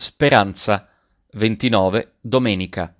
Speranza, 29, domenica.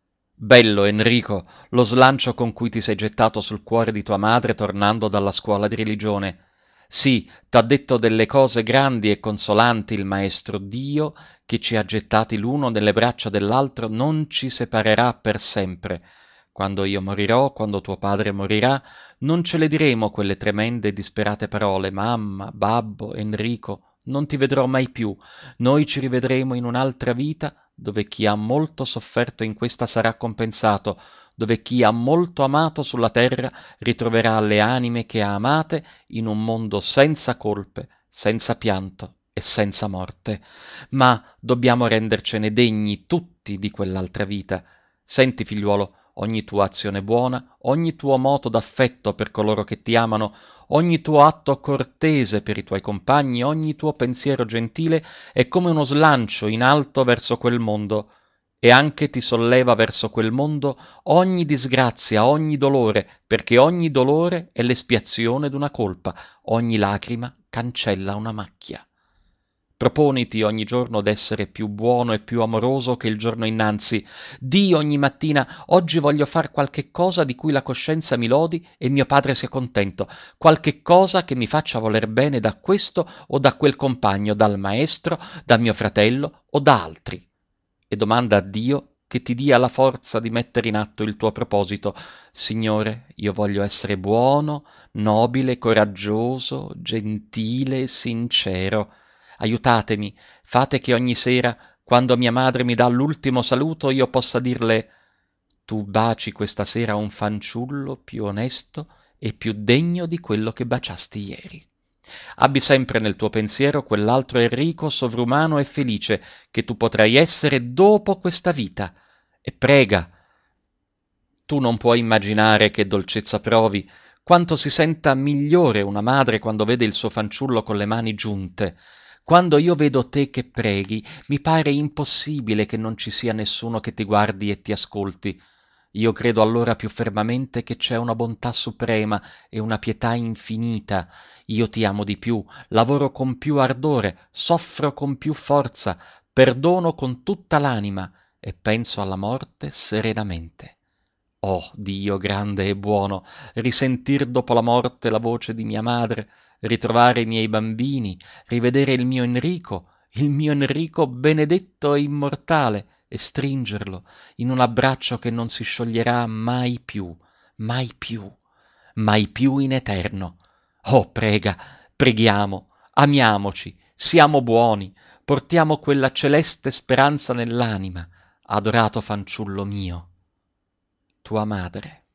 Bello, Enrico, lo slancio con cui ti sei gettato sul cuore di tua madre tornando dalla scuola di religione. Sì, t'ha detto delle cose grandi e consolanti il Maestro Dio, che ci ha gettati l'uno nelle braccia dell'altro, non ci separerà per sempre. Quando io morirò, quando tuo padre morirà, non ce le diremo quelle tremende e disperate parole, mamma, babbo, Enrico, non ti vedrò mai più. Noi ci rivedremo in un'altra vita, dove chi ha molto sofferto in questa sarà compensato, dove chi ha molto amato sulla terra ritroverà le anime che ha amate in un mondo senza colpe, senza pianto e senza morte. Ma dobbiamo rendercene degni tutti di quell'altra vita. Senti, figliuolo, ogni tua azione buona, ogni tuo moto d'affetto per coloro che ti amano, ogni tuo atto cortese per i tuoi compagni, ogni tuo pensiero gentile è come uno slancio in alto verso quel mondo, e anche ti solleva verso quel mondo ogni disgrazia, ogni dolore, perché ogni dolore è l'espiazione d'una colpa, ogni lacrima cancella una macchia. Proponiti ogni giorno d'essere più buono e più amoroso che il giorno innanzi. Dì ogni mattina: oggi voglio far qualche cosa di cui la coscienza mi lodi e mio padre sia contento, qualche cosa che mi faccia voler bene da questo o da quel compagno, dal maestro, da mio fratello o da altri. E domanda a Dio che ti dia la forza di mettere in atto il tuo proposito. Signore, io voglio essere buono, nobile, coraggioso, gentile e sincero. Aiutatemi, fate che ogni sera, quando mia madre mi dà l'ultimo saluto, io possa dirle: tu baci questa sera un fanciullo più onesto e più degno di quello che baciasti ieri. Abbi sempre nel tuo pensiero quell'altro Enrico sovrumano e felice che tu potrai essere dopo questa vita. E prega. Tu non puoi immaginare che dolcezza provi, quanto si senta migliore una madre quando vede il suo fanciullo con le mani giunte. Quando io vedo te che preghi, mi pare impossibile che non ci sia nessuno che ti guardi e ti ascolti. Io credo allora più fermamente che c'è una bontà suprema e una pietà infinita. Io ti amo di più, lavoro con più ardore, soffro con più forza, perdono con tutta l'anima e penso alla morte serenamente. Oh, Dio grande e buono, risentir dopo la morte la voce di mia madre, ritrovare i miei bambini, rivedere il mio Enrico benedetto e immortale, e stringerlo in un abbraccio che non si scioglierà mai più, mai più, mai più in eterno. Oh, prega, preghiamo, amiamoci, siamo buoni, portiamo quella celeste speranza nell'anima, adorato fanciullo mio, tua madre.